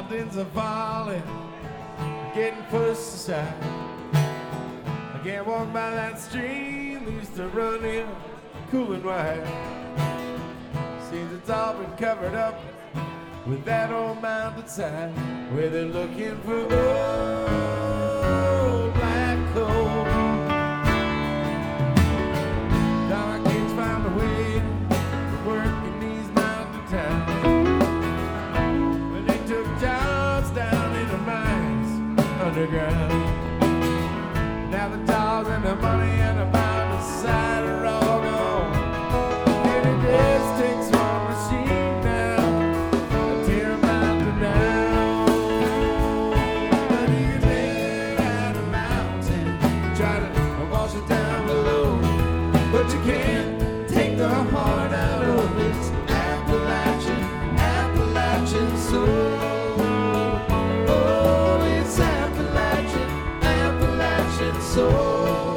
mountains are falling, getting pushed aside. I can't walk by that stream that used to run here, cool and wide. Seems it's all been covered up with that old mountainside, where they're looking for gold, black coal. Now I can't find a way to work in these mountain towns. When they took jobs down in the mines underground. Now the dogs and the money and the mountainside are all gone. And it just takes one machine now to tear a mountain down. But you can tear out a mountain, try to wash it down below, but you can't take the heart out of its Appalachian soul. Oh, it's Appalachian soul.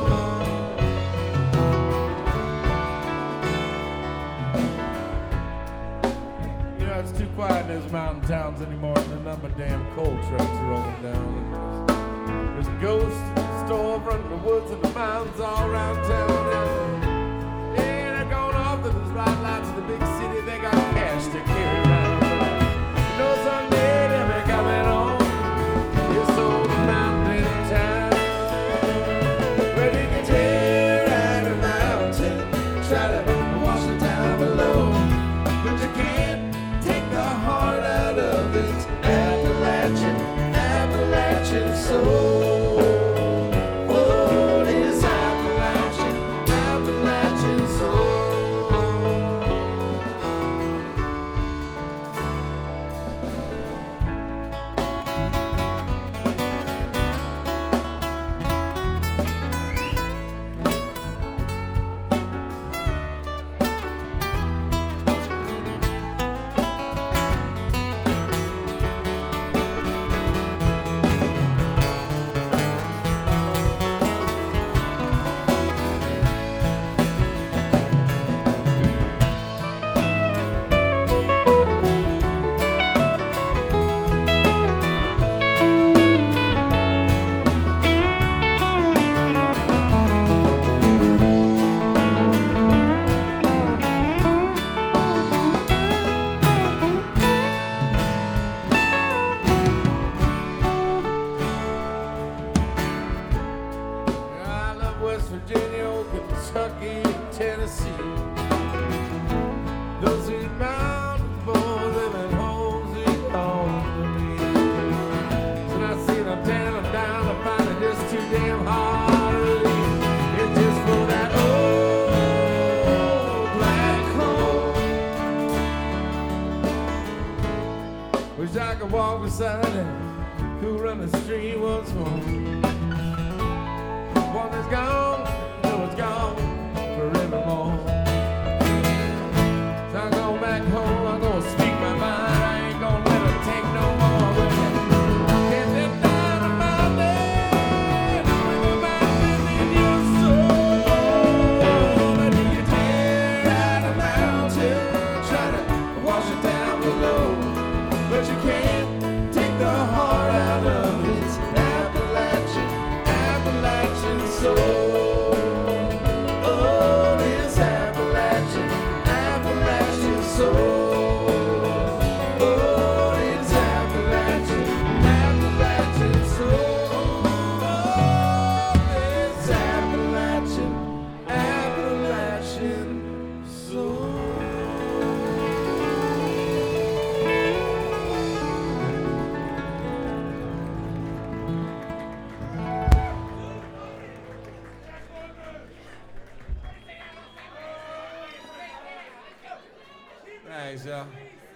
You know, it's too quiet in those mountain towns anymore. There's nothing but damn coal trucks rolling down. There's ghosts in the storefront in the woods and the mountains all around town. Yeah, they're going off to those bright lights of the big city. They got cash to carry around. You know, someday they'll be coming home. This old mountain town, where you can tear out a mountain, try to wash it down below, but you can't take the heart out of its Appalachian soul. Oh, this Appalachian soul. I love West Virginia, Kentucky, and Tennessee. Those sweet mountain boys live in homes we belong to me. So I see them tearing them down, I find it just too damn hard to leave. It's just for that old black hole. Wish I could walk beside it, cool run the stream once more. One that's gone, no, it's gone forevermore. So I'm going back home, I'm gonna speak my mind. I ain't gonna let her take no more. Get them down a mountain, with a mountain in your soul. But you can tear out a mountain, try to wash it down below, but you can't take the heart out of its Appalachian soul. Oh, this Appalachian soul. Oh, it's Appalachian soul. Oh, this Appalachian soul. Thanks, y'all.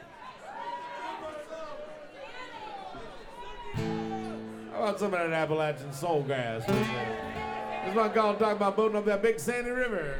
How about some of that Appalachian soul gas? This one called talking about boating up that big sandy river.